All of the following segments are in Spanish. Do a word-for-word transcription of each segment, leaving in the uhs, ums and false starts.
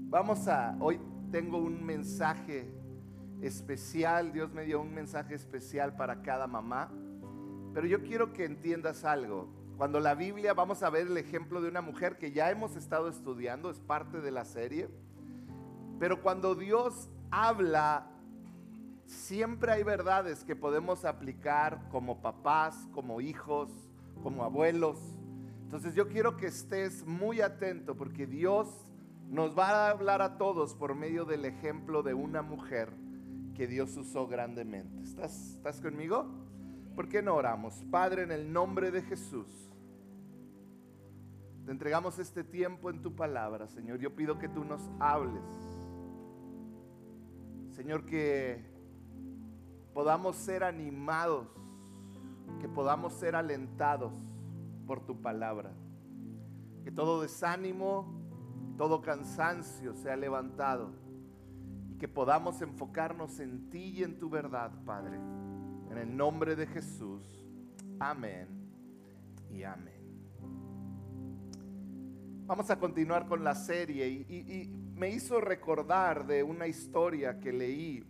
Vamos a, hoy tengo un mensaje especial, Dios me dio un mensaje especial para cada mamá, pero yo quiero que entiendas algo. Cuando la Biblia, vamos a ver el ejemplo de una mujer que ya hemos estado estudiando, es parte de la serie, pero cuando Dios habla, siempre hay verdades que podemos aplicar como papás, como hijos, como abuelos. Entonces yo quiero que estés muy atento porque Dios nos va a hablar a todos por medio del ejemplo de una mujer que Dios usó grandemente. ¿Estás, estás conmigo? ¿Por qué no oramos? Padre, en el nombre de Jesús, te entregamos este tiempo en tu palabra, Señor. Yo pido que tú nos hables, Señor, que podamos ser animados, que podamos ser alentados por tu palabra, que todo desánimo, todo cansancio sea levantado y que podamos enfocarnos en ti y en tu verdad, Padre, en el nombre de Jesús. Amén y amén. Vamos a continuar con la serie y, y, y me hizo recordar de una historia que leí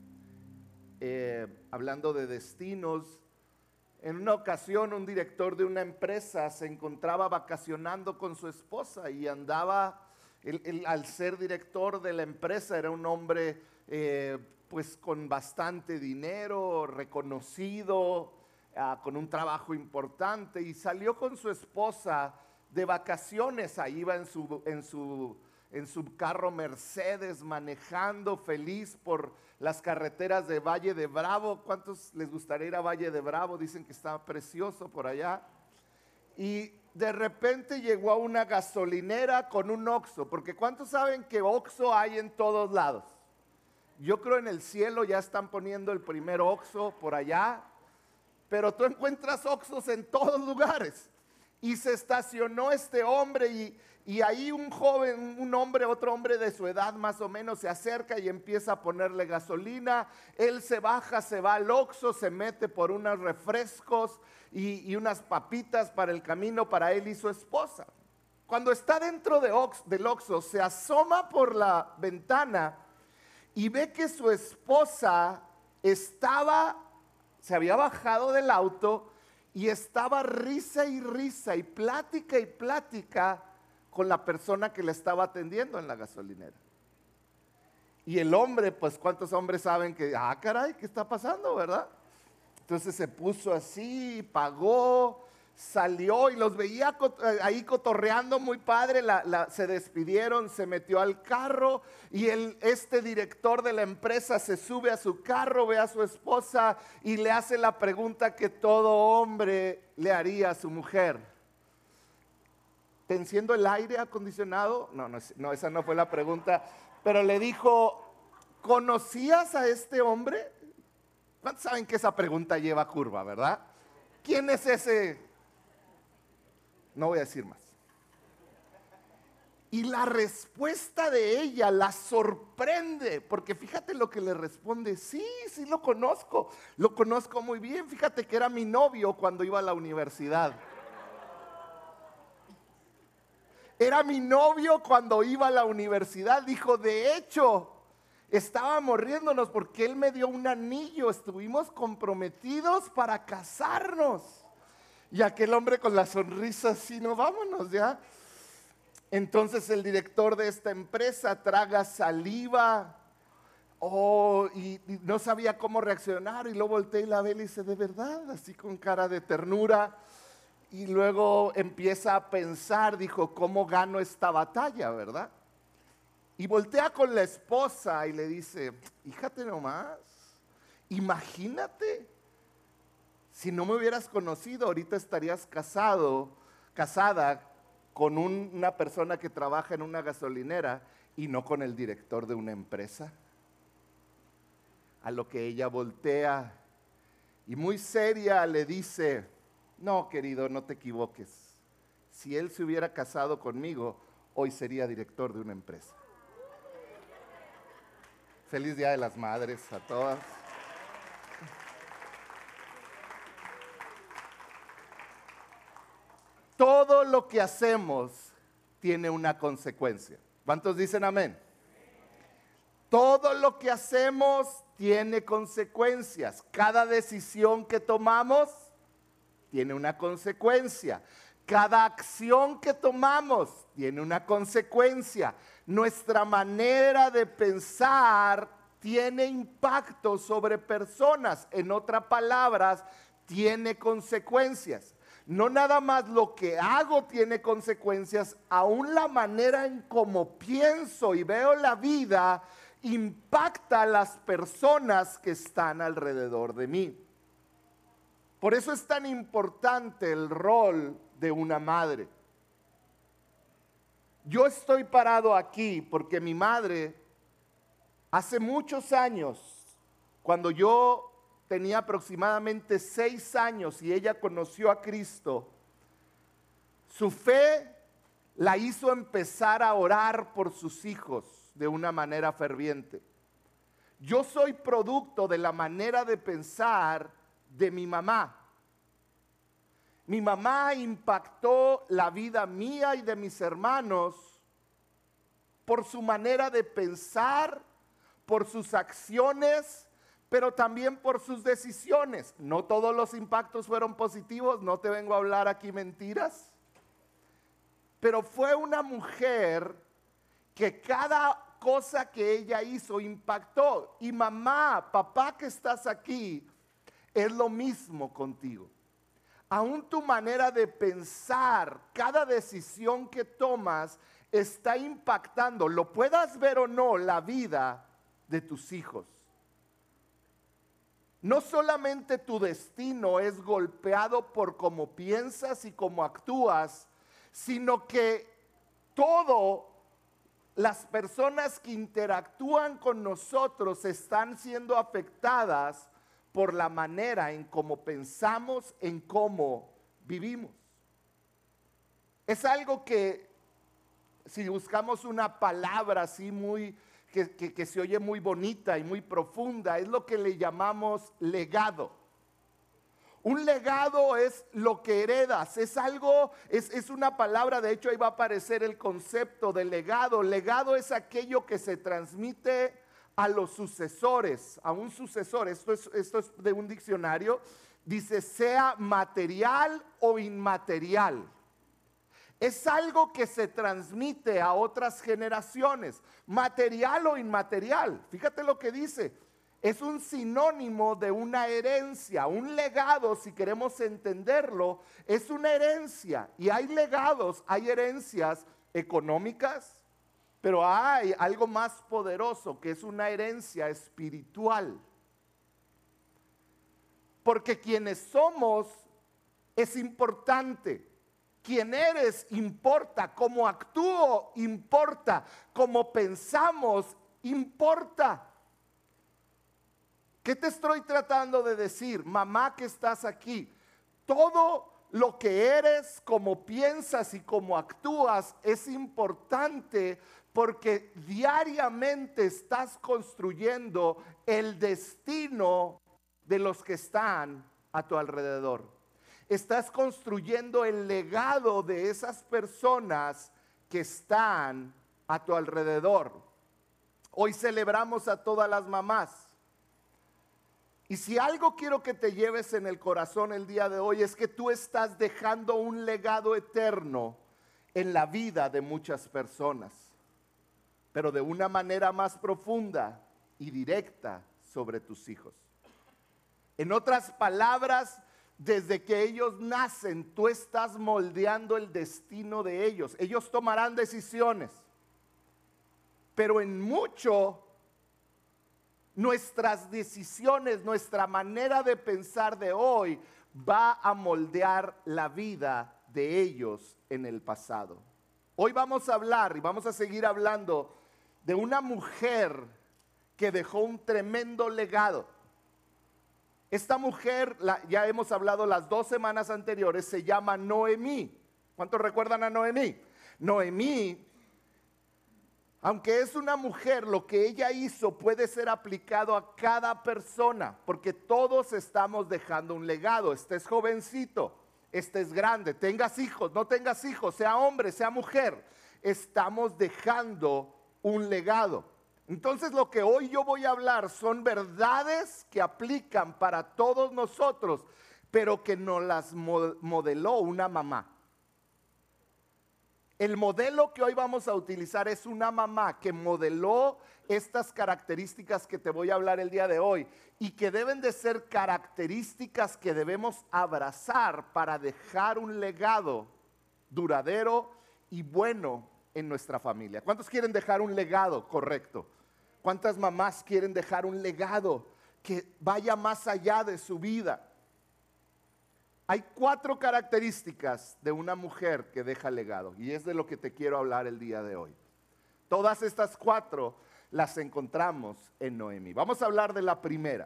eh, hablando de destinos. En una ocasión un director de una empresa se encontraba vacacionando con su esposa y andaba, él, él, al ser director de la empresa era un hombre eh, pues con bastante dinero, reconocido, uh, con un trabajo importante, y salió con su esposa de vacaciones. Ahí iba en su, en su, en su carro Mercedes, manejando feliz por las carreteras de Valle de Bravo. ¿Cuántos les gustaría ir a Valle de Bravo? Dicen que está precioso por allá. Y de repente llegó a una gasolinera con un Oxxo, porque ¿cuántos saben que Oxxo hay en todos lados? Yo creo en el cielo ya están poniendo el primer Oxxo por allá, pero tú encuentras Oxxos en todos lugares. Y se estacionó este hombre y, y ahí un joven, un hombre, otro hombre de su edad más o menos, se acerca y empieza a ponerle gasolina. Él se baja, se va al Oxxo, se mete por unos refrescos y, y unas papitas para el camino para él y su esposa. Cuando está dentro de Ox, del Oxxo, se asoma por la ventana y ve que su esposa estaba, se había bajado del auto y estaba risa y risa y plática y plática con la persona que le estaba atendiendo en la gasolinera. Y el hombre, pues ¿cuántos hombres saben que, ah, caray, ¿qué está pasando, verdad? Entonces se puso así, pagó, salió y los veía ahí cotorreando muy padre. La, la, se despidieron, se metió al carro y el, este director de la empresa se sube a su carro, ve a su esposa y le hace la pregunta que todo hombre le haría a su mujer: ¿te enciendo el aire acondicionado? No, no, no, esa no fue la pregunta, pero le dijo: ¿conocías a este hombre? ¿Cuántos saben que esa pregunta lleva curva, verdad? ¿Quién es ese? No voy a decir más. Y la respuesta de ella la sorprende, porque fíjate lo que le responde: sí, sí lo conozco, lo conozco muy bien, fíjate que era mi novio cuando iba a la universidad. Era mi novio cuando iba a la universidad, dijo, de hecho, estábamos riéndonos porque él me dio un anillo, estuvimos comprometidos para casarnos. Y aquel hombre con la sonrisa así, no, vámonos ya. Entonces el director de esta empresa traga saliva, oh, y, y no sabía cómo reaccionar, y luego voltea y la ve y le dice, ¿de verdad? Así con cara de ternura. Y luego empieza a pensar, dijo, ¿cómo gano esta batalla, verdad? Y voltea con la esposa y le dice, fíjate nomás, imagínate, si no me hubieras conocido, ahorita estarías casado, casada con un, una persona que trabaja en una gasolinera y no con el director de una empresa. A lo que ella voltea y muy seria le dice, no, querido, no te equivoques. Si él se hubiera casado conmigo, hoy sería director de una empresa. Feliz Día de las Madres a todas. Todo lo que hacemos tiene una consecuencia. ¿Cuántos dicen amén? Todo lo que hacemos tiene consecuencias. Cada decisión que tomamos tiene una consecuencia. Cada acción que tomamos tiene una consecuencia. Nuestra manera de pensar tiene impacto sobre personas. En otras palabras, tiene consecuencias. No nada más lo que hago tiene consecuencias, aún la manera en cómo pienso y veo la vida impacta a las personas que están alrededor de mí. Por eso es tan importante el rol de una madre. Yo estoy parado aquí porque mi madre, hace muchos años, cuando yo tenía aproximadamente seis años y ella conoció a Cristo, su fe la hizo empezar a orar por sus hijos de una manera ferviente. Yo soy producto de la manera de pensar de mi mamá. Mi mamá impactó la vida mía y de mis hermanos por su manera de pensar, por sus acciones, pero también por sus decisiones. No todos los impactos fueron positivos, no te vengo a hablar aquí mentiras, pero fue una mujer que cada cosa que ella hizo impactó. Y mamá, papá que estás aquí, es lo mismo contigo. Aún tu manera de pensar, cada decisión que tomas está impactando, lo puedas ver o no, la vida de tus hijos. No solamente tu destino es golpeado por cómo piensas y cómo actúas, sino que todo las personas que interactúan con nosotros están siendo afectadas por la manera en cómo pensamos, en cómo vivimos. Es algo que, si buscamos una palabra así muy, que, que, que se oye muy bonita y muy profunda, es lo que le llamamos legado. Un legado es lo que heredas, es algo, es, es una palabra, de hecho ahí va a aparecer el concepto de legado. Legado es aquello que se transmite a los sucesores, a un sucesor. Esto es, esto es de un diccionario, dice sea material o inmaterial. Es algo que se transmite a otras generaciones, material o inmaterial. Fíjate lo que dice. Es un sinónimo de una herencia. Un legado, si queremos entenderlo, es una herencia. Y hay legados, hay herencias económicas, pero hay algo más poderoso que es una herencia espiritual. Porque quienes somos es importante. Quién eres importa. Cómo actúo importa. Cómo pensamos importa. ¿Qué te estoy tratando de decir? Mamá que estás aquí, todo lo que eres, cómo piensas y cómo actúas es importante porque diariamente estás construyendo el destino de los que están a tu alrededor. Estás construyendo el legado de esas personas que están a tu alrededor. Hoy celebramos a todas las mamás. Y si algo quiero que te lleves en el corazón el día de hoy es que tú estás dejando un legado eterno en la vida de muchas personas, pero de una manera más profunda y directa sobre tus hijos. En otras palabras, desde que ellos nacen, tú estás moldeando el destino de ellos. Ellos tomarán decisiones, pero en mucho nuestras decisiones, nuestra manera de pensar de hoy va a moldear la vida de ellos en el pasado. Hoy vamos a hablar y vamos a seguir hablando de una mujer que dejó un tremendo legado. Esta mujer, la, ya hemos hablado las dos semanas anteriores, se llama Noemí. ¿Cuántos recuerdan a Noemí? Noemí, aunque es una mujer, lo que ella hizo puede ser aplicado a cada persona, porque todos estamos dejando un legado. Este es jovencito, este es grande, tengas hijos, no tengas hijos, sea hombre, sea mujer, estamos dejando un legado. Entonces lo que hoy yo voy a hablar son verdades que aplican para todos nosotros, pero que nos las modeló una mamá. El modelo que hoy vamos a utilizar es una mamá que modeló estas características que te voy a hablar el día de hoy y que deben de ser características que debemos abrazar para dejar un legado duradero y bueno en nuestra familia. ¿Cuántos quieren dejar un legado correcto? ¿Cuántas mamás quieren dejar un legado que vaya más allá de su vida? Hay cuatro características de una mujer que deja legado y es de lo que te quiero hablar el día de hoy. Todas estas cuatro las encontramos en Noemí. Vamos a hablar de la primera.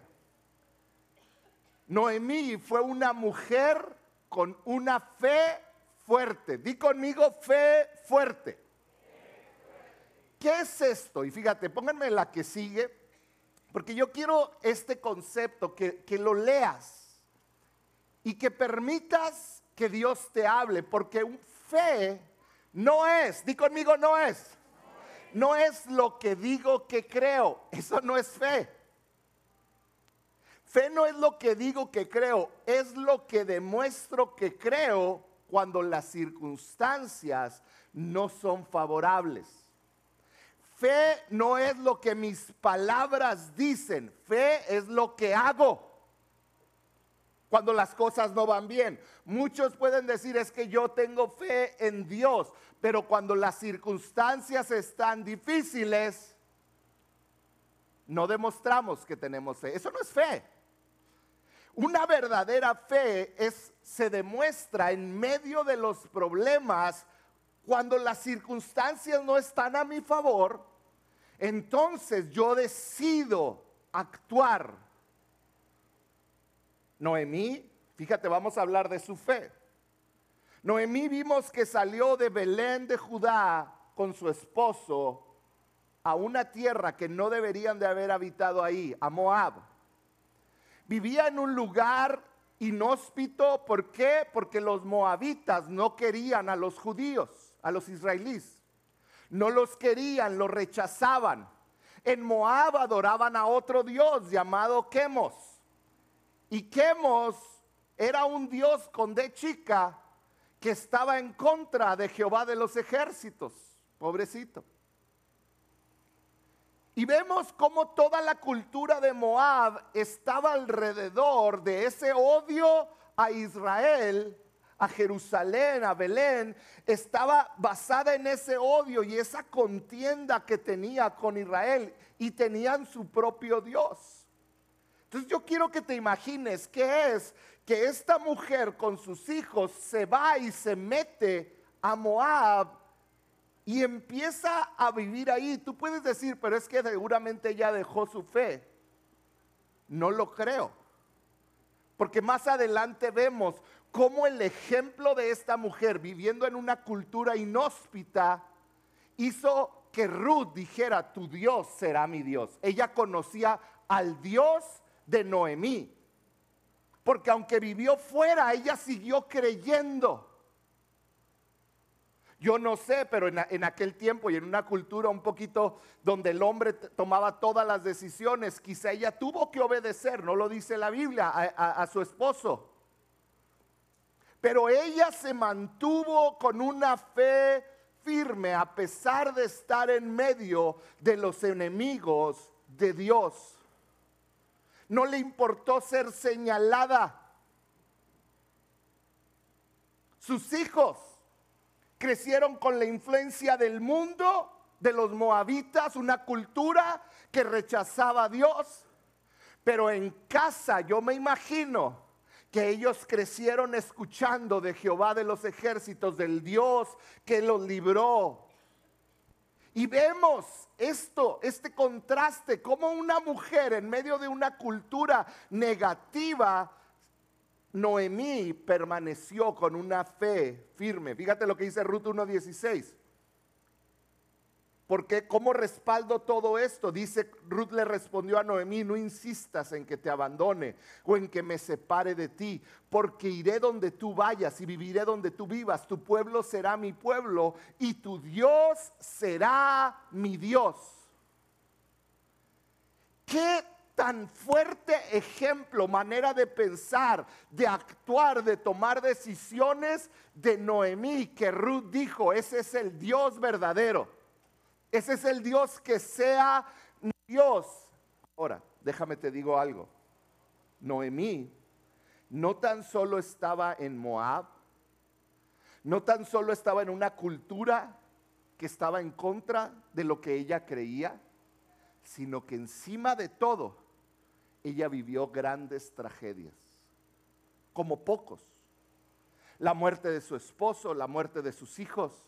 Noemí fue una mujer con una fe fuerte. Di conmigo, fe fuerte. ¿Qué es esto? Y fíjate, pónganme la que sigue, porque yo quiero este concepto, que, que lo leas. Y que permitas que Dios te hable, porque un fe no es, di conmigo, no es. No es lo que digo que creo, eso no es fe. Fe no es lo que digo que creo, es lo que demuestro que creo cuando las circunstancias no son favorables. Fe no es lo que mis palabras dicen, fe es lo que hago cuando las cosas no van bien. Muchos pueden decir, es que yo tengo fe en Dios, pero cuando las circunstancias están difíciles, no demostramos que tenemos fe. Eso no es fe. Una verdadera fe es, se demuestra en medio de los problemas. Cuando las circunstancias no están a mi favor, entonces yo decido actuar. Noemí, fíjate, vamos a hablar de su fe. Noemí vimos que salió de Belén de Judá con su esposo a una tierra que no deberían de haber habitado ahí, a Moab. Vivía en un lugar inhóspito, ¿por qué? Porque los moabitas no querían a los judíos, a los israelíes. No los querían, los rechazaban. En Moab adoraban a otro dios llamado Quemos. Y Quemos era un dios con D chica que estaba en contra de Jehová de los ejércitos, pobrecito. Y vemos cómo toda la cultura de Moab estaba alrededor de ese odio a Israel, a Jerusalén, a Belén. Estaba basada en ese odio y esa contienda que tenía con Israel, y tenían su propio Dios. Entonces yo quiero que te imagines qué es que esta mujer con sus hijos se va y se mete a Moab y empieza a vivir ahí. Tú puedes decir, pero es que seguramente ella dejó su fe. No lo creo. Porque más adelante vemos cómo el ejemplo de esta mujer viviendo en una cultura inhóspita hizo que Ruth dijera, tu Dios será mi Dios. Ella conocía al Dios de Noemí, porque aunque vivió fuera, ella siguió creyendo. Yo no sé, pero en, en aquel tiempo y en una cultura un poquito donde el hombre tomaba todas las decisiones, quizá ella tuvo que obedecer, no lo dice la Biblia, a, a, a su esposo. Pero ella se mantuvo con una fe firme a pesar de estar en medio de los enemigos de Dios. No le importó ser señalada. Sus hijos crecieron con la influencia del mundo, de los moabitas, una cultura que rechazaba a Dios. Pero en casa yo me imagino que ellos crecieron escuchando de Jehová de los ejércitos, del Dios que los libró. Y vemos esto, este contraste, como una mujer en medio de una cultura negativa, Noemí permaneció con una fe firme. Fíjate lo que dice Ruth uno dieciséis. Porque ¿cómo respaldo todo esto? Dice, Ruth le respondió a Noemí, no insistas en que te abandone o en que me separe de ti, porque iré donde tú vayas y viviré donde tú vivas. Tu pueblo será mi pueblo y tu Dios será mi Dios. Qué tan fuerte ejemplo, manera de pensar, de actuar, de tomar decisiones de Noemí, que Ruth dijo, ese es el Dios verdadero. Ese es el Dios que sea Dios. Ahora, déjame te digo algo. Noemí no tan solo estaba en Moab, no tan solo estaba en una cultura que estaba en contra de lo que ella creía, sino que encima de todo, ella vivió grandes tragedias, como pocos. La muerte de su esposo, la muerte de sus hijos.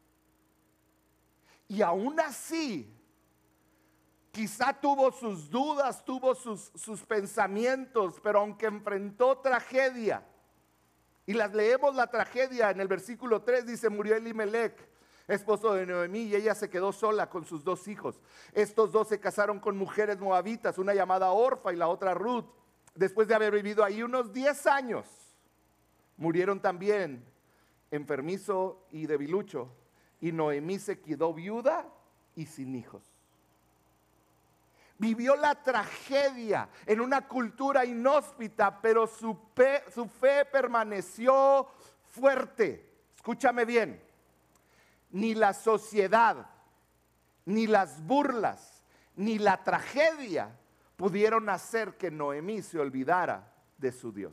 Y aún así, quizá tuvo sus dudas, tuvo sus, sus pensamientos, pero aunque enfrentó tragedia, y las leemos la tragedia en el versículo tres, dice, murió Elimelech, esposo de Noemí, y ella se quedó sola con sus dos hijos. Estos dos se casaron con mujeres moabitas, una llamada Orfa y la otra Ruth. Después de haber vivido ahí unos diez años, murieron también enfermizo y debilucho, y Noemí se quedó viuda y sin hijos. Vivió la tragedia en una cultura inhóspita, pero su, pe, su fe permaneció fuerte. Escúchame bien, ni la sociedad, ni las burlas, ni la tragedia pudieron hacer que Noemí se olvidara de su Dios.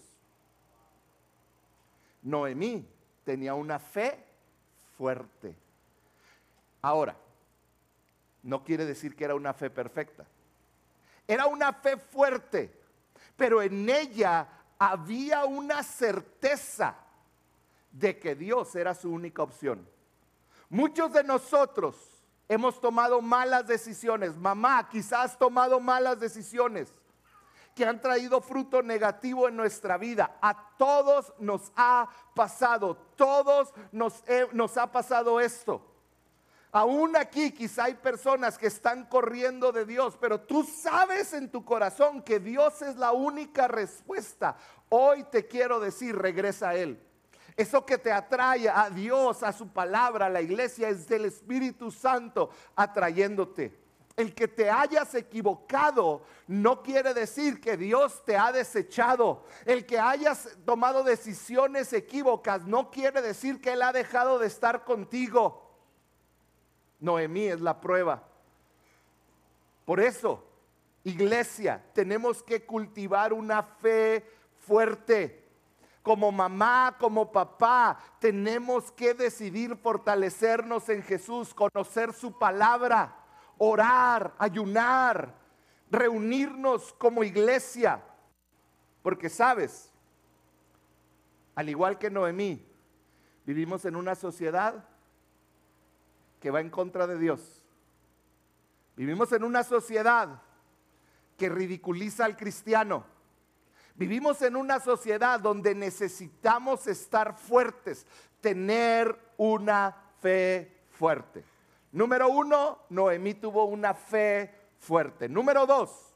Noemí tenía una fe fuerte. Ahora, no quiere decir que era una fe perfecta. Era una fe fuerte, pero en ella había una certeza de que Dios era su única opción. Muchos de nosotros hemos tomado malas decisiones. Mamá, quizás has tomado malas decisiones que han traído fruto negativo en nuestra vida. A todos nos ha pasado, todos nos, eh, nos ha pasado esto. Aún aquí quizá hay personas que están corriendo de Dios, pero tú sabes en tu corazón que Dios es la única respuesta. Hoy te quiero decir, regresa a Él. Eso que te atrae a Dios, a su palabra, a la iglesia, es del Espíritu Santo atrayéndote. El que te hayas equivocado no quiere decir que Dios te ha desechado. El que hayas tomado decisiones equívocas no quiere decir que Él ha dejado de estar contigo. Noemí es la prueba. Por eso, iglesia, tenemos que cultivar una fe fuerte. Como mamá, como papá, tenemos que decidir fortalecernos en Jesús, conocer su palabra, orar, ayunar, reunirnos como iglesia. Porque sabes, al igual que Noemí, vivimos en una sociedad que va en contra de Dios. Vivimos en una sociedad que ridiculiza al cristiano. Vivimos en una sociedad donde necesitamos estar fuertes, tener una fe fuerte. Número uno, Noemí tuvo una fe fuerte. Número dos,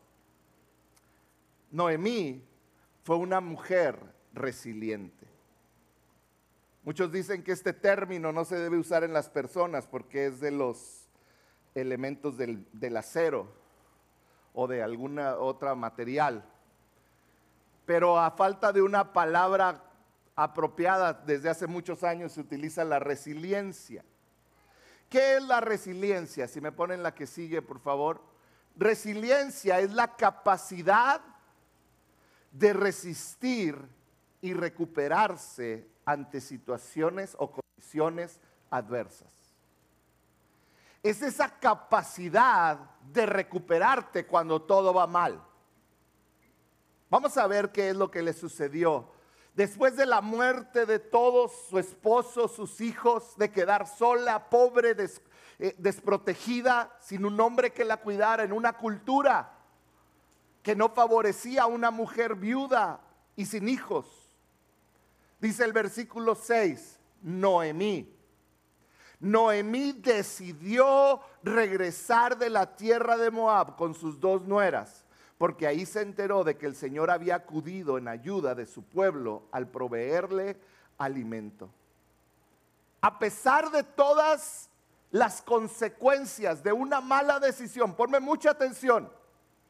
Noemí fue una mujer resiliente. Muchos dicen que este término no se debe usar en las personas porque es de los elementos del, del acero o de alguna otra material. Pero a falta de una palabra apropiada, desde hace muchos años se utiliza la resiliencia. ¿Qué es la resiliencia? Si me ponen la que sigue, por favor. Resiliencia es la capacidad de resistir y recuperarse ante situaciones o condiciones adversas. Es esa capacidad de recuperarte cuando todo va mal. Vamos a ver qué es lo que le sucedió. Después de la muerte de todos, su esposo, sus hijos, de quedar sola, pobre, des, eh, desprotegida, sin un hombre que la cuidara, en una cultura que no favorecía a una mujer viuda y sin hijos. Dice el versículo seis, Noemí. Noemí decidió regresar de la tierra de Moab con sus dos nueras, porque ahí se enteró de que el Señor había acudido en ayuda de su pueblo al proveerle alimento. A pesar de todas las consecuencias de una mala decisión, ponme mucha atención,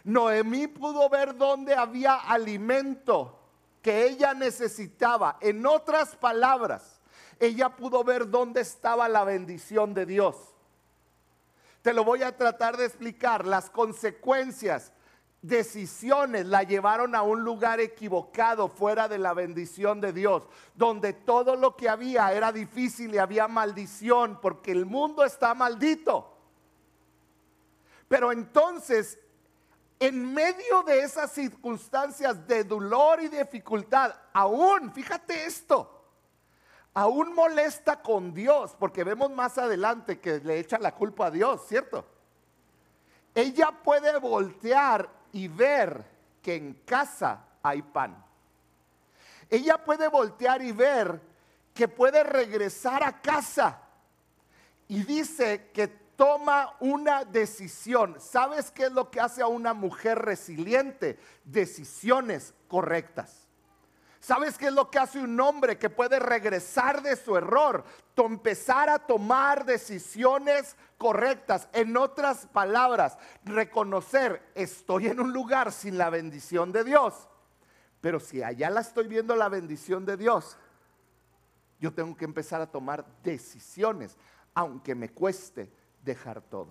Noemí pudo ver dónde había alimento que ella necesitaba. En otras palabras, ella pudo ver dónde estaba la bendición de Dios. Te lo voy a tratar de explicar. Las consecuencias, decisiones la llevaron a un lugar equivocado, fuera de la bendición de Dios, donde todo lo que había era difícil y había maldición, porque el mundo está maldito. Pero entonces, en medio de esas circunstancias de dolor y dificultad, aún, fíjate esto, aún molesta con Dios, porque vemos más adelante que le echa la culpa a Dios, ¿cierto? Ella puede voltear y ver que en casa hay pan. Ella puede voltear y ver que puede regresar a casa. Y dice que toma una decisión. ¿Sabes qué es lo que hace a una mujer resiliente? Decisiones correctas. ¿Sabes qué es lo que hace un hombre que puede regresar de su error? To- empezar a tomar decisiones correctas. En otras palabras, reconocer, estoy en un lugar sin la bendición de Dios, pero si allá la estoy viendo la bendición de Dios, yo tengo que empezar a tomar decisiones, aunque me cueste dejar todo.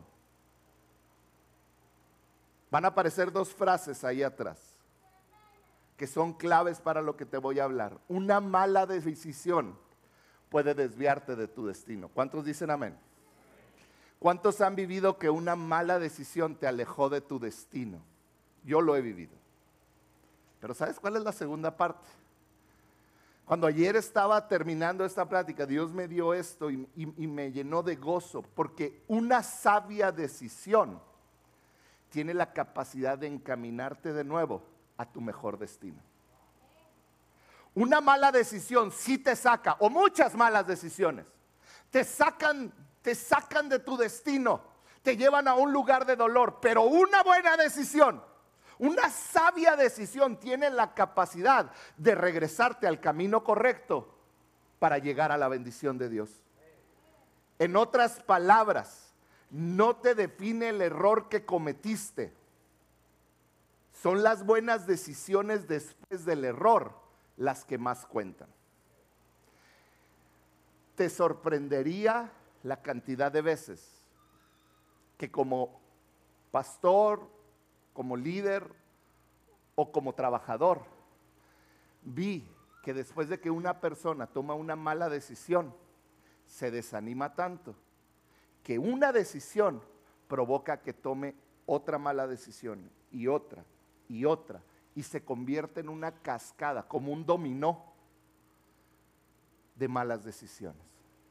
Van a aparecer dos frases ahí atrás que son claves para lo que te voy a hablar. Una mala decisión puede desviarte de tu destino. ¿Cuántos dicen amén? ¿Cuántos han vivido que una mala decisión te alejó de tu destino? Yo lo he vivido. Pero ¿sabes cuál es la segunda parte? Cuando ayer estaba terminando esta plática, Dios me dio esto y, y, y me llenó de gozo, porque una sabia decisión tiene la capacidad de encaminarte de nuevo a tu mejor destino. Una mala decisión sí te saca, o muchas malas decisiones, te sacan, te sacan de tu destino, te llevan a un lugar de dolor, pero una buena decisión, una sabia decisión tiene la capacidad de regresarte al camino correcto para llegar a la bendición de Dios. En otras palabras, no te define el error que cometiste. Son las buenas decisiones después del error las que más cuentan. Te sorprendería la cantidad de veces que como pastor, como líder o como trabajador, vi que después de que una persona toma una mala decisión, se desanima tanto que una decisión provoca que tome otra mala decisión y otra y otra, y se convierte en una cascada, como un dominó de malas decisiones.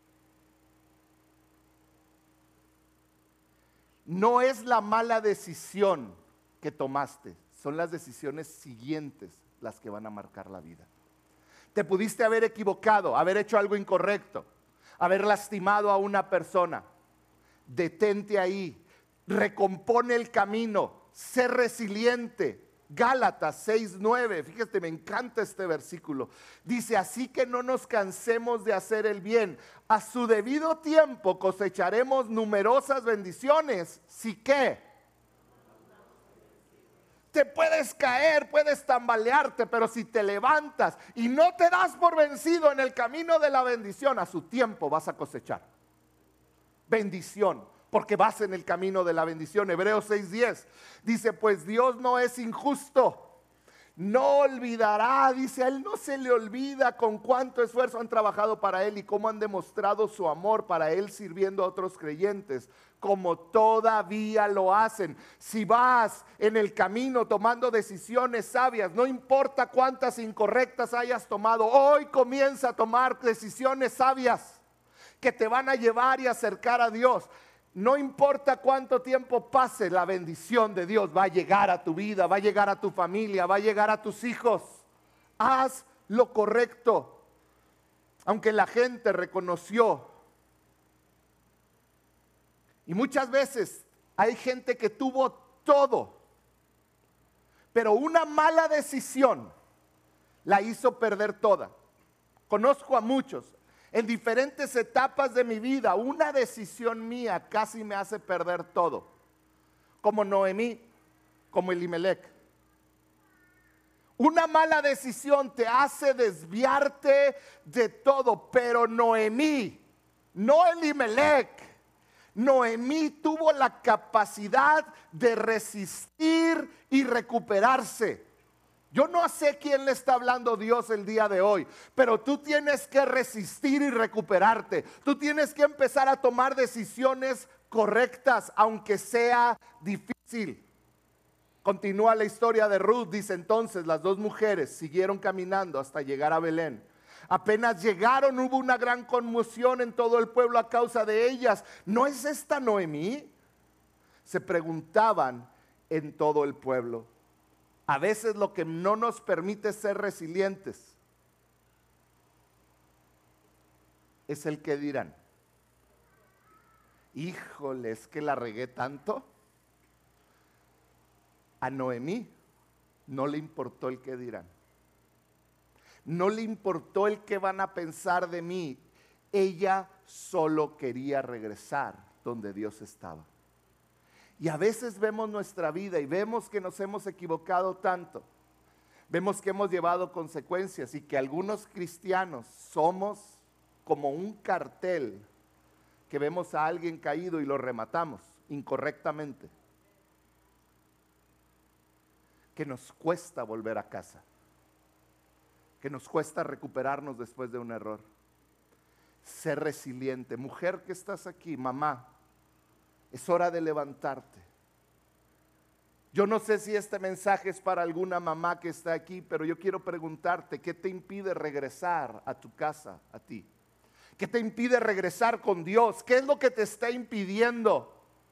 No es la mala decisión que tomaste, son las decisiones siguientes las que van a marcar la vida. Te pudiste haber equivocado, haber hecho algo incorrecto, haber lastimado a una persona. Detente ahí, recompone el camino, sé resiliente. Gálatas seis nueve, fíjate, me encanta este versículo. Dice, así que no nos cansemos de hacer el bien. A su debido tiempo cosecharemos numerosas bendiciones. ¿Sí qué? Te puedes caer, puedes tambalearte, pero si te levantas y no te das por vencido en el camino de la bendición, a su tiempo vas a cosechar bendición, porque vas en el camino de la bendición. Hebreos seis diez dice, pues Dios no es injusto, no olvidará, dice, a Él no se le olvida con cuánto esfuerzo han trabajado para Él y cómo han demostrado su amor para Él sirviendo a otros creyentes, como todavía lo hacen. Si vas en el camino tomando decisiones sabias, no importa cuántas incorrectas hayas tomado, hoy comienza a tomar decisiones sabias que te van a llevar y acercar a Dios. No importa cuánto tiempo pase, la bendición de Dios va a llegar a tu vida, va a llegar a tu familia, va a llegar a tus hijos. Haz lo correcto. Aunque la gente reconoció. Y muchas veces hay gente que tuvo todo, pero una mala decisión la hizo perder toda. Conozco a muchos. En diferentes etapas de mi vida, una decisión mía casi me hace perder todo. Como Noemí. como Elimelec. Una mala decisión te hace desviarte de todo, pero Noemí, no Elimelec, Noemí tuvo la capacidad de resistir y recuperarse. Yo no sé quién le está hablando Dios el día de hoy, pero tú tienes que resistir y recuperarte. Tú tienes que empezar a tomar decisiones correctas, aunque sea difícil. Continúa la historia de Ruth, dice entonces, las dos mujeres siguieron caminando hasta llegar a Belén. Apenas llegaron, hubo una gran conmoción en todo el pueblo a causa de ellas. ¿No es esta Noemí? Se preguntaban en todo el pueblo. A veces lo que no nos permite ser resilientes es el que dirán. Híjole, es que la regué tanto. A Noemí no le importó el que dirán. No le importó el que van a pensar de mí. Ella solo quería regresar donde Dios estaba. Y a veces vemos nuestra vida y vemos que nos hemos equivocado tanto. Vemos que hemos llevado consecuencias y que algunos cristianos somos como un cartel que vemos a alguien caído y lo rematamos incorrectamente. Que nos cuesta volver a casa, que nos cuesta recuperarnos después de un error. Ser resiliente. Mujer que estás aquí, mamá, es hora de levantarte. Yo no sé si este mensaje es para alguna mamá que está aquí, pero yo quiero preguntarte, ¿qué te impide regresar a tu casa, a ti? ¿Qué te impide regresar con Dios? ¿Qué es lo que te está impidiendo?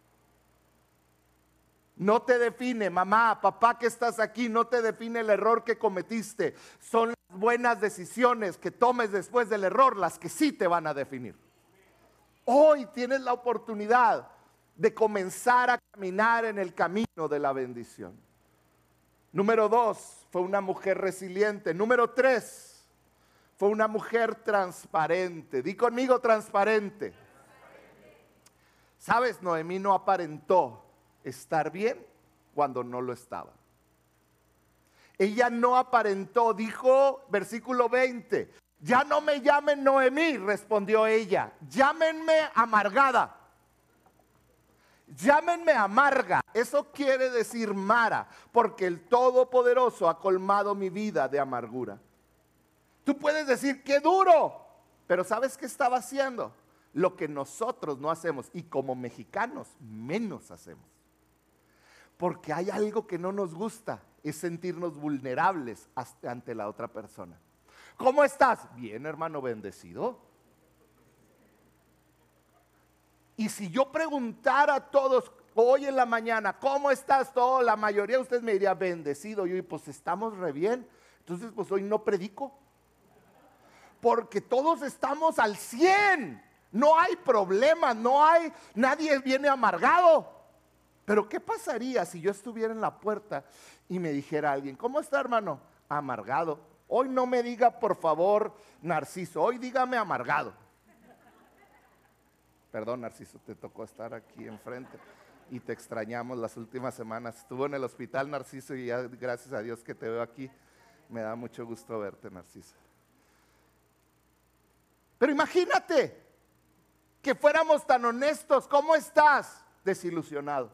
No te define, mamá, papá que estás aquí, no te define el error que cometiste. Son las buenas decisiones que tomes después del error las que sí te van a definir. Hoy tienes la oportunidad de comenzar a caminar en el camino de la bendición. Número dos, fue una mujer resiliente. Número tres, fue una mujer transparente. Di conmigo, transparente. ¿Sabes? Noemí no aparentó estar bien cuando no lo estaba. Ella no aparentó, dijo versículo veinte, ya no me llamen Noemí, respondió ella, llámenme amargada, llámenme amarga. Eso quiere decir Mara, porque el Todopoderoso ha colmado mi vida de amargura. Tú puedes decir, qué duro, pero ¿sabes qué estaba haciendo? Lo que nosotros no hacemos y como mexicanos menos hacemos. Porque hay algo que no nos gusta, es sentirnos vulnerables ante la otra persona. ¿Cómo estás? Bien, hermano, bendecido. Y si yo preguntara a todos hoy en la mañana, ¿cómo estás? Todo, la mayoría de ustedes me diría bendecido. Yo, pues estamos re bien. Entonces, pues hoy no predico. Porque todos estamos al cien. No hay problema, no hay, nadie viene amargado. Pero ¿qué pasaría si yo estuviera en la puerta y me dijera alguien, ¿cómo está, hermano? Amargado. Hoy no me diga, por favor, Narciso, hoy dígame amargado. Perdón, Narciso, te tocó estar aquí enfrente y te extrañamos las últimas semanas. Estuvo en el hospital, Narciso, y ya gracias a Dios que te veo aquí. Me da mucho gusto verte, Narciso. Pero imagínate que fuéramos tan honestos. ¿Cómo estás? Desilusionado.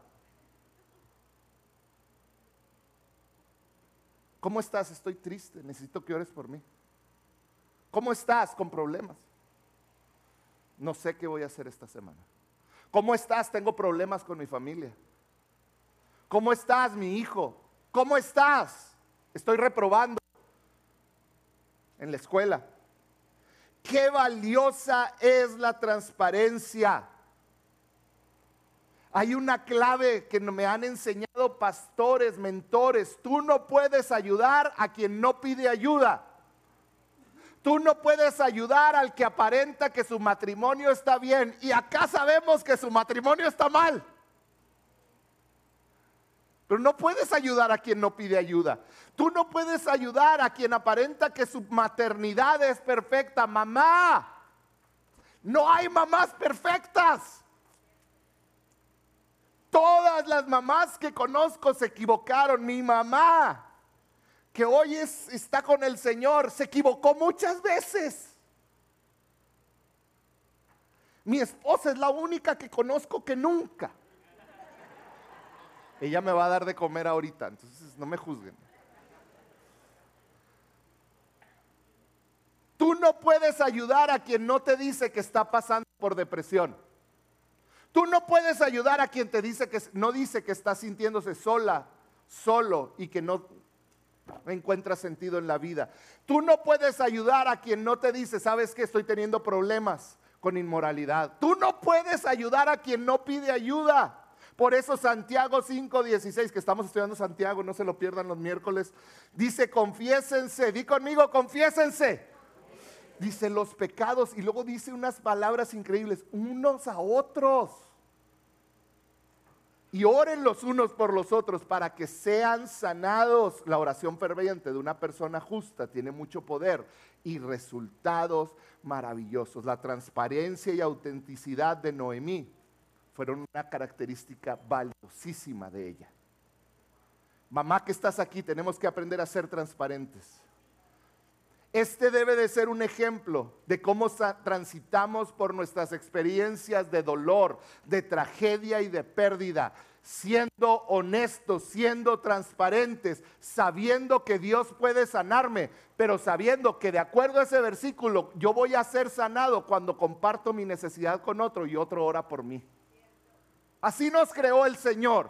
¿Cómo estás? Estoy triste, necesito que ores por mí. ¿Cómo estás? Con problemas. No sé qué voy a hacer esta semana. ¿Cómo estás? Tengo problemas con mi familia. ¿Cómo estás, mi hijo? ¿Cómo estás? Estoy reprobando en la escuela. Qué valiosa es la transparencia. Hay una clave que me han enseñado pastores, mentores. Tú no puedes ayudar a quien no pide ayuda. Tú no puedes ayudar al que aparenta que su matrimonio está bien y acá sabemos que su matrimonio está mal. Pero no puedes ayudar a quien no pide ayuda. Tú no puedes ayudar a quien aparenta que su maternidad es perfecta. Mamá, no hay mamás perfectas. Todas las mamás que conozco se equivocaron. Mi mamá, que hoy es, está con el Señor, se equivocó muchas veces. Mi esposa es la única que conozco que nunca. Ella me va a dar de comer ahorita, entonces no me juzguen. Tú no puedes ayudar a quien no te dice que está pasando por depresión. Tú no puedes ayudar a quien te dice que no dice que está sintiéndose sola, solo y que no encuentra sentido en la vida. Tú no puedes ayudar a quien no te dice, ¿sabes qué? Estoy teniendo problemas con inmoralidad. Tú no puedes ayudar a quien no pide ayuda. Por eso Santiago cinco dieciséis, que estamos estudiando Santiago, no se lo pierdan los miércoles, dice confiésense, di conmigo confiésense. Dice los pecados y luego dice unas palabras increíbles, unos a otros. Y oren los unos por los otros para que sean sanados. La oración ferviente de una persona justa tiene mucho poder y resultados maravillosos. La transparencia y autenticidad de Noemí fueron una característica valiosísima de ella. Mamá que estás aquí, tenemos que aprender a ser transparentes. Este debe de ser un ejemplo de cómo transitamos por nuestras experiencias de dolor, de tragedia y de pérdida, siendo honestos, siendo transparentes, sabiendo que Dios puede sanarme, pero sabiendo que de acuerdo a ese versículo, yo voy a ser sanado cuando comparto mi necesidad con otro y otro ora por mí. Así nos creó el Señor.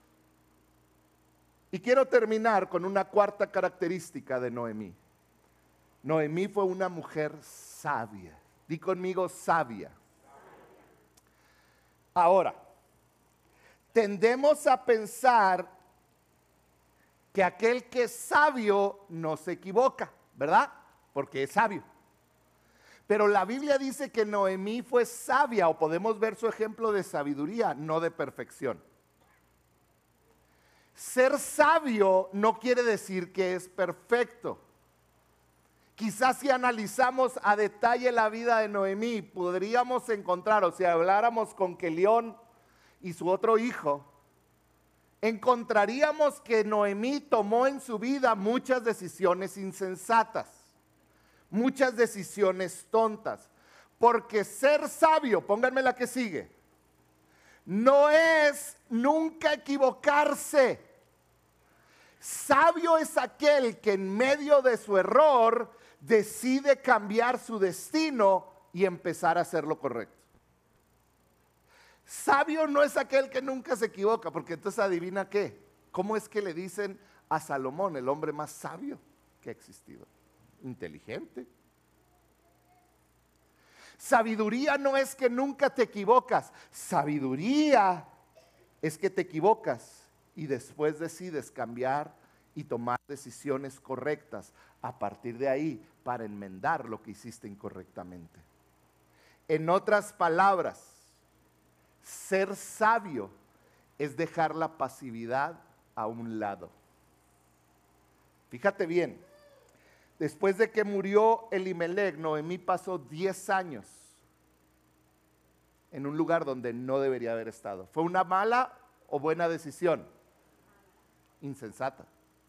Y quiero terminar con una cuarta característica de Noemí. Noemí fue una mujer sabia. Di conmigo sabia. Ahora, tendemos a pensar que aquel que es sabio no se equivoca, ¿verdad? Porque es sabio. Pero la Biblia dice que Noemí fue sabia, o podemos ver su ejemplo de sabiduría, no de perfección. Ser sabio no quiere decir que es perfecto. Quizás si analizamos a detalle la vida de Noemí, podríamos encontrar, o si habláramos con Kelión y su otro hijo, encontraríamos que Noemí tomó en su vida muchas decisiones insensatas, muchas decisiones tontas, porque ser sabio, pónganme la que sigue, no es nunca equivocarse. Sabio es aquel que en medio de su error decide cambiar su destino y empezar a hacer lo correcto. Sabio no es aquel que nunca se equivoca, porque entonces adivina qué, cómo es que le dicen a Salomón, el hombre más sabio que ha existido, inteligente. Sabiduría no es que nunca te equivocas, sabiduría es que te equivocas y después decides cambiar y tomar decisiones correctas a partir de ahí para enmendar lo que hiciste incorrectamente. En otras palabras, ser sabio es dejar la pasividad a un lado. Fíjate bien, después de que murió Elimelech, Noemí pasó diez años en un lugar donde no debería haber estado. ¿Fue una mala o buena decisión? Insensata.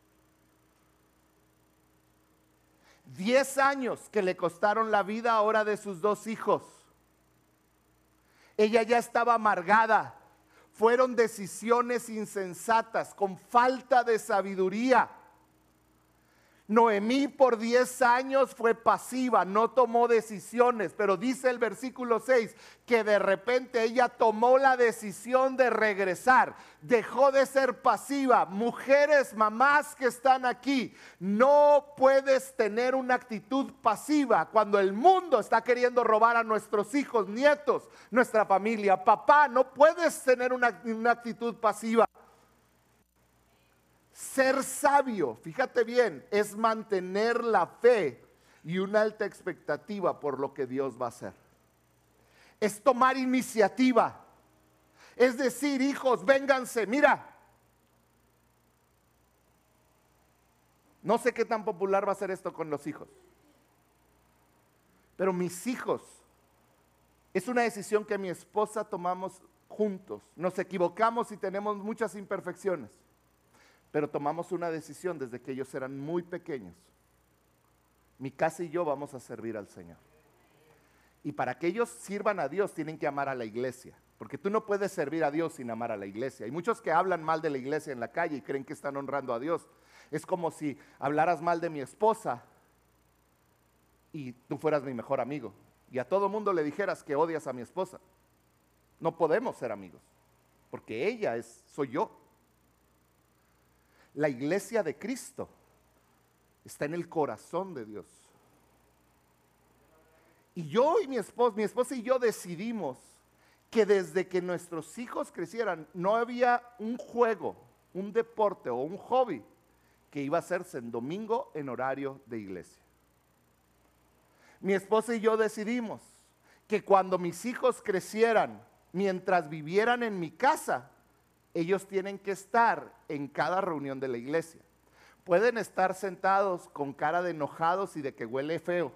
Diez años que le costaron la vida ahora de sus dos hijos. Ella ya estaba amargada. Fueron decisiones insensatas, con falta de sabiduría. Noemí por diez años fue pasiva, no tomó decisiones, pero dice el versículo seis que de repente ella tomó la decisión de regresar, dejó de ser pasiva. Mujeres, mamás que están aquí, no puedes tener una actitud pasiva cuando el mundo está queriendo robar a nuestros hijos, nietos, nuestra familia. Papá, no puedes tener una, una actitud pasiva. Ser sabio, fíjate bien, es mantener la fe y una alta expectativa por lo que Dios va a hacer. Es tomar iniciativa. Es decir, hijos, vénganse, mira. No sé qué tan popular va a ser esto con los hijos. Pero mis hijos, es una decisión que mi esposa tomamos juntos. Nos equivocamos y tenemos muchas imperfecciones, pero tomamos una decisión desde que ellos eran muy pequeños. Mi casa y yo vamos a servir al Señor. Y para que ellos sirvan a Dios tienen que amar a la iglesia, porque tú no puedes servir a Dios sin amar a la iglesia. Hay muchos que hablan mal de la iglesia en la calle y creen que están honrando a Dios. Es como si hablaras mal de mi esposa y tú fueras mi mejor amigo y a todo mundo le dijeras que odias a mi esposa. No podemos ser amigos, porque ella es, soy yo. La iglesia de Cristo está en el corazón de Dios. Y yo y mi esposa, mi esposa y yo decidimos que desde que nuestros hijos crecieran, no había un juego, un deporte o un hobby que iba a hacerse en domingo en horario de iglesia. Mi esposa y yo decidimos que cuando mis hijos crecieran, mientras vivieran en mi casa, ellos tienen que estar en cada reunión de la iglesia. Pueden estar sentados con cara de enojados y de que huele feo.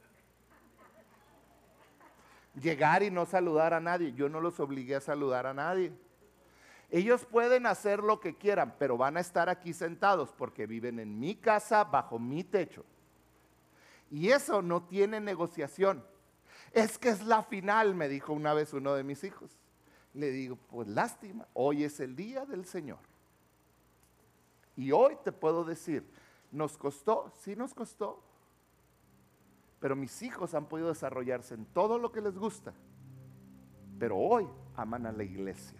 Llegar y no saludar a nadie. Yo no los obligué a saludar a nadie. Ellos pueden hacer lo que quieran, pero van a estar aquí sentados porque viven en mi casa, bajo mi techo. Y eso no tiene negociación. Es que es la final, me dijo una vez uno de mis hijos. Le digo, pues lástima, hoy es el día del Señor. Y hoy te puedo decir, ¿nos costó? Sí nos costó. Pero mis hijos han podido desarrollarse en todo lo que les gusta. Pero hoy aman a la iglesia.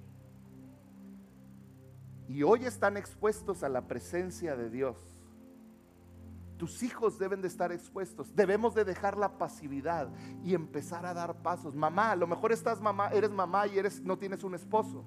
Y hoy están expuestos a la presencia de Dios. Tus hijos deben de estar expuestos. Debemos de dejar la pasividad y empezar a dar pasos. Mamá, a lo mejor estás mamá, eres mamá y eres, no tienes un esposo.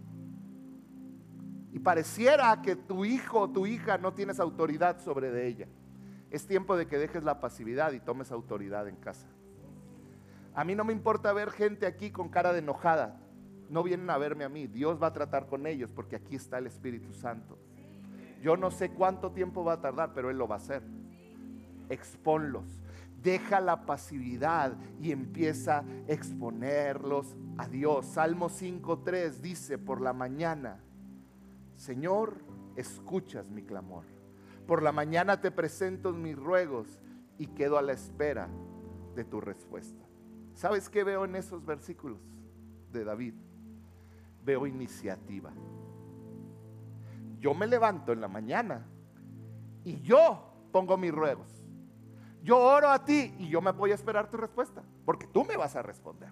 Y pareciera que tu hijo o tu hija no tienes autoridad sobre de ella. Es tiempo de que dejes la pasividad y tomes autoridad en casa. A mí no me importa ver gente aquí con cara de enojada. No vienen a verme a mí. Dios va a tratar con ellos porque aquí está el Espíritu Santo. Yo no sé cuánto tiempo va a tardar, pero Él lo va a hacer. Exponlos. Deja la pasividad y empieza a exponerlos a Dios. Salmo cinco tres dice: por la mañana, Señor, escuchas mi clamor. Por la mañana te presento mis ruegos y quedo a la espera de tu respuesta. ¿Sabes qué veo en esos versículos de David? Veo iniciativa. Yo me levanto en la mañana y yo pongo mis ruegos. Yo oro a ti y yo me voy a esperar tu respuesta, porque tú me vas a responder.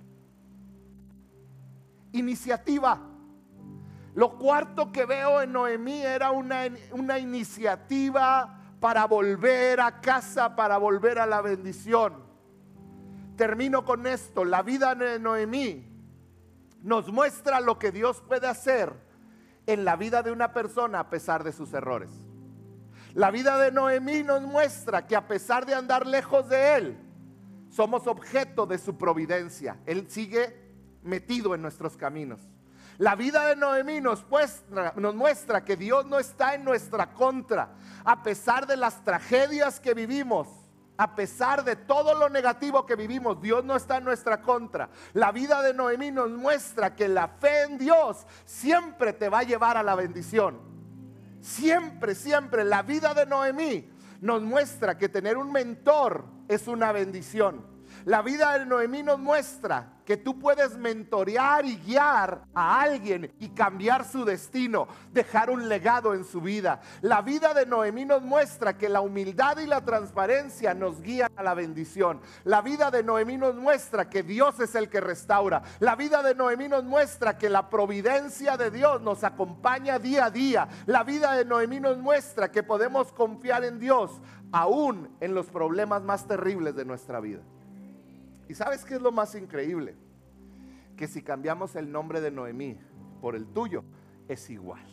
Iniciativa. Lo cuarto que veo en Noemí era una, una iniciativa para volver a casa, para volver a la bendición. Termino con esto. La vida de Noemí nos muestra lo que Dios puede hacer en la vida de una persona a pesar de sus errores. La vida de Noemí nos muestra que a pesar de andar lejos de Él, somos objeto de su providencia. Él sigue metido en nuestros caminos. La vida de Noemí nos muestra, nos muestra que Dios no está en nuestra contra. A pesar de las tragedias que vivimos, a pesar de todo lo negativo que vivimos, Dios no está en nuestra contra. La vida de Noemí nos muestra que la fe en Dios siempre te va a llevar a la bendición. Siempre, siempre. La vida de Noemí nos muestra que tener un mentor es una bendición. La vida de Noemí nos muestra que tú puedes mentorear y guiar a alguien y cambiar su destino, dejar un legado en su vida. La vida de Noemí nos muestra que la humildad y la transparencia nos guían a la bendición. La vida de Noemí nos muestra que Dios es el que restaura. La vida de Noemí nos muestra que la providencia de Dios nos acompaña día a día. La vida de Noemí nos muestra que podemos confiar en Dios aún en los problemas más terribles de nuestra vida. ¿Y sabes qué es lo más increíble? Que si cambiamos el nombre de Noemí por el tuyo, es igual.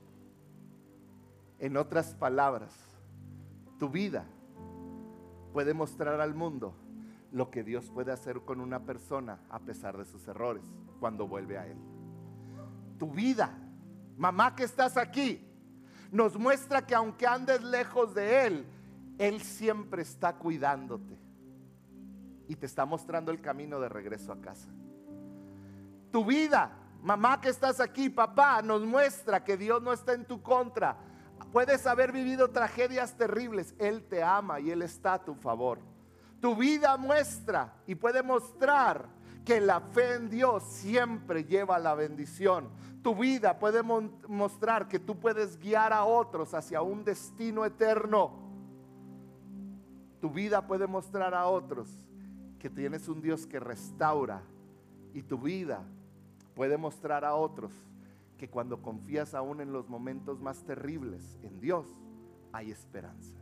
En otras palabras, tu vida puede mostrar al mundo lo que Dios puede hacer con una persona a pesar de sus errores cuando vuelve a Él. Tu vida, mamá que estás aquí, nos muestra que aunque andes lejos de Él, Él siempre está cuidándote y te está mostrando el camino de regreso a casa. Tu vida Mamá que estás aquí, papá, nos muestra que Dios no está en tu contra. Puedes haber vivido tragedias terribles, Él te ama y Él está a tu favor. Tu vida muestra y puede mostrar que la fe en Dios siempre lleva a la bendición. Tu vida puede mostrar que tú puedes guiar a otros hacia un destino eterno. Tu vida puede mostrar a otros que tienes un Dios que restaura. Y tu vida puede mostrar a otros que cuando confías aún en los momentos más terribles en Dios, hay esperanza.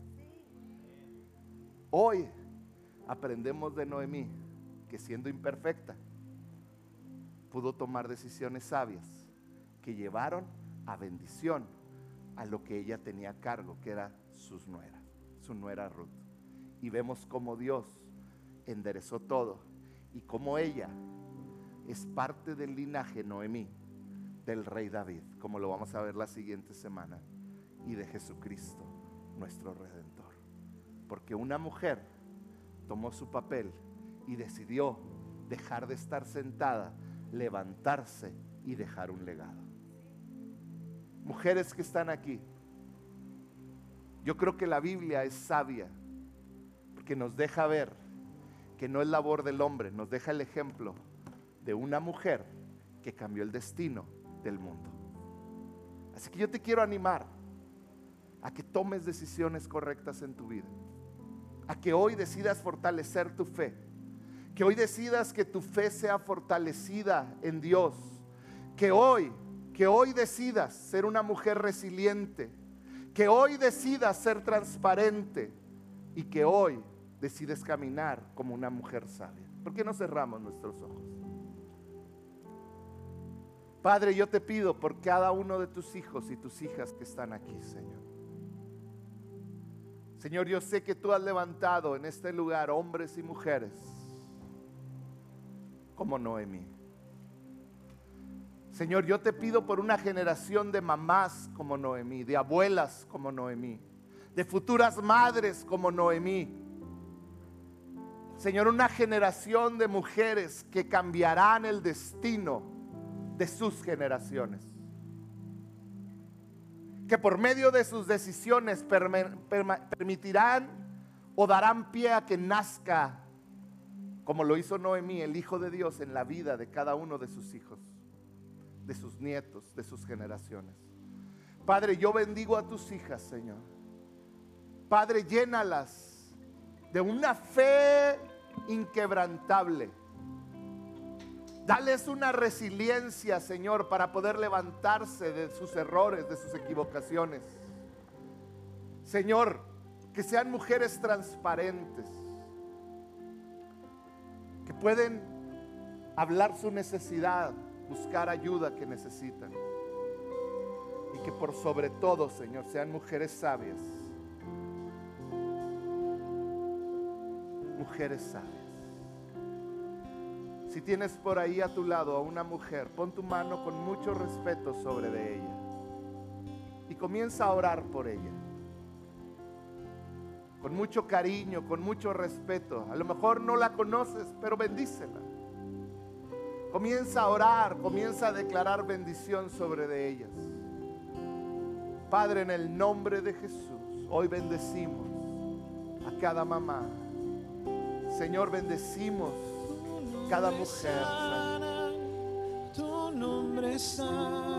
Hoy aprendemos de Noemí que siendo imperfecta, pudo tomar decisiones sabias que llevaron a bendición a lo que ella tenía a cargo, que era sus nueras, su nuera Ruth. Y vemos cómo Dios enderezó todo y cómo ella es parte del linaje Noemí del rey David, como lo vamos a ver la siguiente semana, y de Jesucristo, nuestro Redentor. Porque una mujer tomó su papel y decidió dejar de estar sentada, levantarse y dejar un legado. Mujeres que están aquí, yo creo que la Biblia es sabia, porque nos deja ver que no es labor del hombre, nos deja el ejemplo de una mujer que cambió el destino del mundo. Así que yo te quiero animar a que tomes decisiones correctas en tu vida, a que hoy decidas fortalecer tu fe, que hoy decidas que tu fe sea fortalecida en Dios, que hoy, que hoy decidas ser una mujer resiliente, que hoy decidas ser transparente y que hoy decides caminar como una mujer sabia. ¿Por qué no cerramos nuestros ojos? Padre, yo te pido por cada uno de tus hijos y tus hijas que están aquí, Señor. Señor, yo sé que tú has levantado en este lugar hombres y mujeres como Noemí. Señor, yo te pido por una generación de mamás como Noemí, de abuelas como Noemí, de futuras madres como Noemí. Señor, una generación de mujeres que cambiarán el destino de sus generaciones, que por medio de sus decisiones permitirán o darán pie a que nazca, como lo hizo Noemí, el Hijo de Dios en la vida de cada uno de sus hijos, de sus nietos, de sus generaciones. Padre, yo bendigo a tus hijas, Señor. Padre, llénalas de una fe inquebrantable. Dales una resiliencia, Señor, para poder levantarse de sus errores, de sus equivocaciones. Señor, que sean mujeres transparentes, que pueden hablar su necesidad, buscar ayuda que necesitan. Y que por sobre todo, Señor, sean mujeres sabias. Mujeres sabias. Si tienes por ahí a tu lado a una mujer, pon tu mano con mucho respeto sobre de ella y comienza a orar por ella. Con mucho cariño, con mucho respeto. A lo mejor no la conoces, pero bendícela. Comienza a orar, comienza a declarar bendición sobre de ellas. Padre, en el nombre de Jesús, hoy bendecimos a cada mamá. Señor, bendecimos cada mujer. Tu nombre es santo.